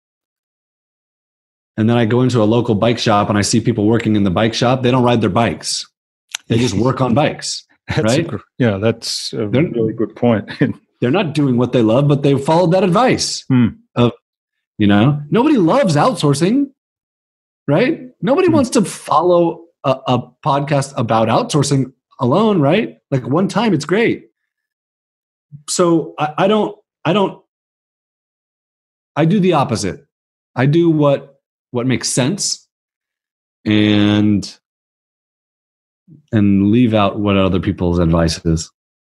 Speaker 1: And then I go into a local bike shop and I see people working in the bike shop. They don't ride their bikes. They just work on bikes, right?
Speaker 2: That's a really good point.
Speaker 1: They're not doing what they love, but they followed that advice of, nobody loves outsourcing, right? Nobody wants to follow a podcast about outsourcing alone, right? Like one time, it's great. So I do the opposite. I do what makes sense and leave out what other people's advice is.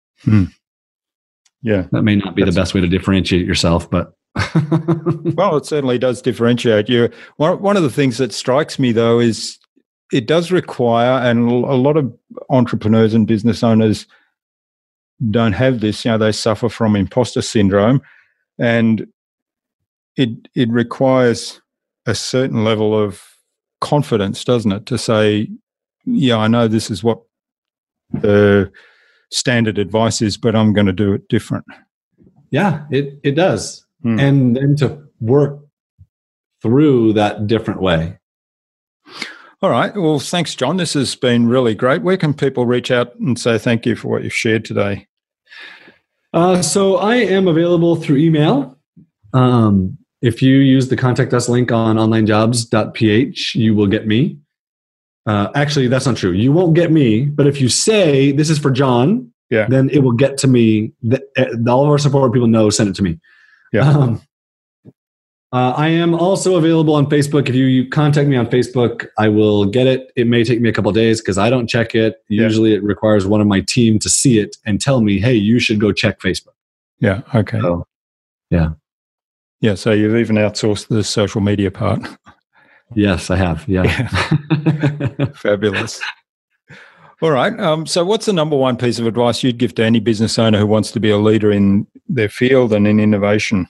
Speaker 2: Yeah.
Speaker 1: That may not be the best way to differentiate yourself, but
Speaker 2: well, it certainly does differentiate you. One of the things that strikes me, though, is it does require, and a lot of entrepreneurs and business owners don't have this, they suffer from imposter syndrome, and it requires a certain level of confidence, doesn't it? To say, yeah, I know this is what the standard advice is, but I'm going to do it different.
Speaker 1: Yeah, it does. And then to work through that different way.
Speaker 2: All right. Well, thanks, John. This has been really great. Where can people reach out and say thank you for what you've shared today?
Speaker 1: So I am available through email. If you use the contact us link on onlinejobs.ph, you will get me. Actually, that's not true. You won't get me, but if you say this is for John, then it will get to me. All of our support people know, send it to me.
Speaker 2: Yeah.
Speaker 1: I am also available on Facebook. If you contact me on Facebook, I will get it. It may take me a couple of days because I don't check it. Usually it requires one of my team to see it and tell me, hey, you should go check Facebook.
Speaker 2: Yeah. Okay.
Speaker 1: So, yeah.
Speaker 2: Yeah. So you've even outsourced the social media part.
Speaker 1: Yes, I have. Yeah.
Speaker 2: Fabulous. All right. So what's the number one piece of advice you'd give to any business owner who wants to be a leader in their field and in innovation?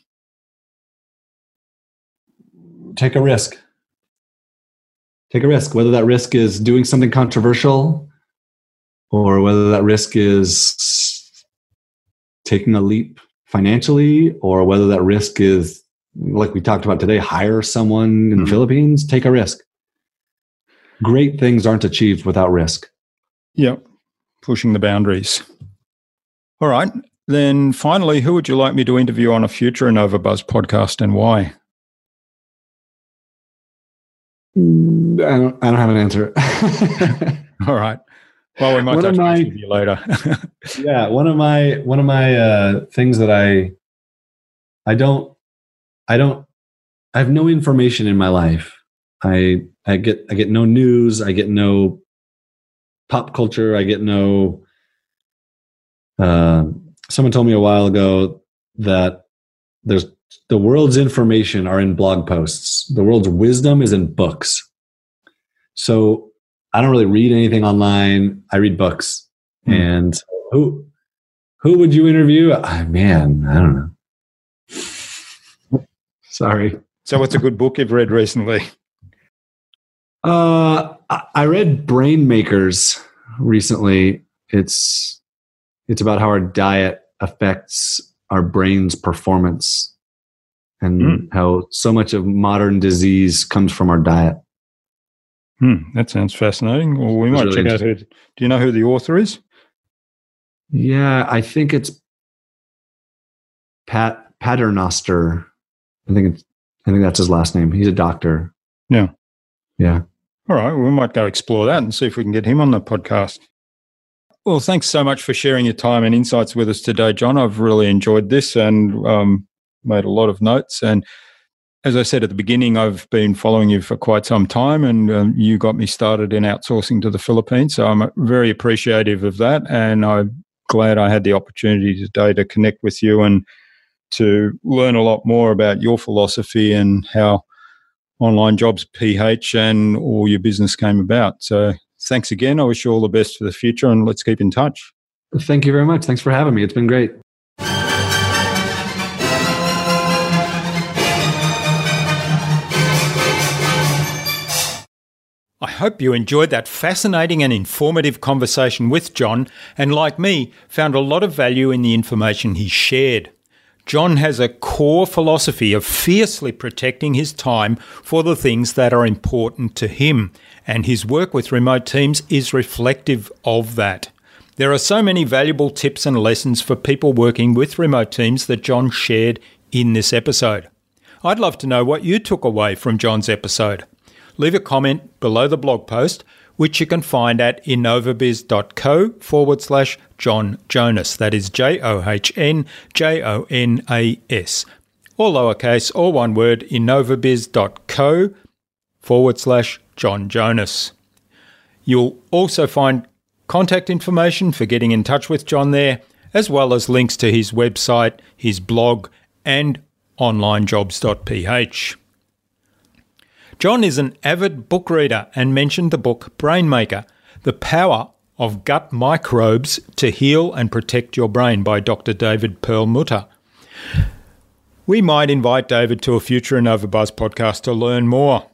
Speaker 1: Take a risk. Take a risk, whether that risk is doing something controversial or whether that risk is taking a leap financially, or whether that risk is, like we talked about today, hire someone in the Philippines. Take a risk. Great things aren't achieved without risk.
Speaker 2: Yep. Pushing the boundaries. All right. Then finally, who would you like me to interview on a future InnovaBuzz podcast and why?
Speaker 1: I don't have an answer.
Speaker 2: All right. Well, we might touch base with you later.
Speaker 1: Yeah, one of my things that I have no information in my life. I get no news. I get no pop culture. I get no. Someone told me a while ago that the world's information are in blog posts. The world's wisdom is in books. So I don't really read anything online. I read books. And who would you interview? Man, I don't know. Sorry.
Speaker 2: So what's a good book you've read recently?
Speaker 1: I read Brain Makers recently. It's about how our diet affects our brain's performance and how so much of modern disease comes from our diet.
Speaker 2: That sounds fascinating. Well, we might check out who. Do you know who the author is?
Speaker 1: Yeah, I think it's Paternoster. I think that's his last name. He's a doctor.
Speaker 2: Yeah.
Speaker 1: Yeah.
Speaker 2: All right. Well, we might go explore that and see if we can get him on the podcast. Well, thanks so much for sharing your time and insights with us today, John. I've really enjoyed this and made a lot of notes. And as I said at the beginning, I've been following you for quite some time, and you got me started in outsourcing to the Philippines. So I'm very appreciative of that. And I'm glad I had the opportunity today to connect with you and to learn a lot more about your philosophy and how Online Jobs PH and all your business came about. So thanks again. I wish you all the best for the future, and let's keep in touch.
Speaker 1: Thank you very much. Thanks for having me. It's been great.
Speaker 2: I hope you enjoyed that fascinating and informative conversation with John, and like me, found a lot of value in the information he shared. John has a core philosophy of fiercely protecting his time for the things that are important to him, and his work with remote teams is reflective of that. There are so many valuable tips and lessons for people working with remote teams that John shared in this episode. I'd love to know what you took away from John's episode. Leave a comment below the blog post, which you can find at innovabiz.co/John Jonas. That is JOHNJONAS. All lowercase, all one word, innovabiz.co/John Jonas. You'll also find contact information for getting in touch with John there, as well as links to his website, his blog, and onlinejobs.ph. John is an avid book reader and mentioned the book Brainmaker, The Power of Gut Microbes to Heal and Protect Your Brain by Dr. David Perlmutter. we might invite David to a future InnovaBuzz podcast to learn more.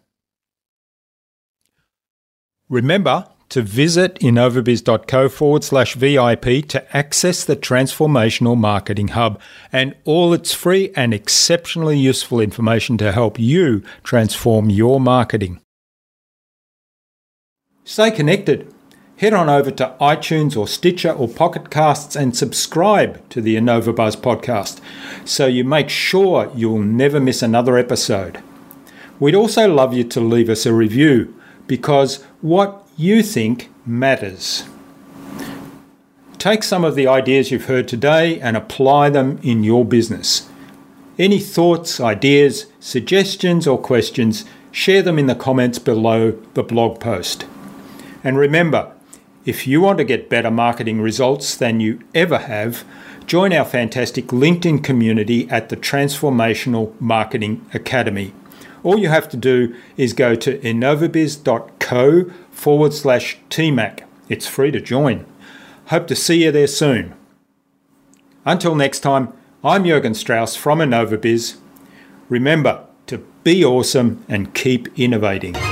Speaker 2: Remember to visit innovabiz.co/VIP to access the Transformational Marketing Hub and all its free and exceptionally useful information to help you transform your marketing. Stay connected. Head on over to iTunes or Stitcher or Pocket Casts and subscribe to the InnovaBuzz podcast so you make sure you'll never miss another episode. We'd also love you to leave us a review because what you think matters. Take some of the ideas you've heard today and apply them in your business. Any thoughts, ideas, suggestions or questions, share them in the comments below the blog post. And remember, if you want to get better marketing results than you ever have, join our fantastic LinkedIn community at the Transformational Marketing Academy. All you have to do is go to innovabiz.co/TMAC. It's free to join. Hope to see you there soon. Until next time, I'm Jürgen Strauss from InnovaBiz. Remember to be awesome and keep innovating.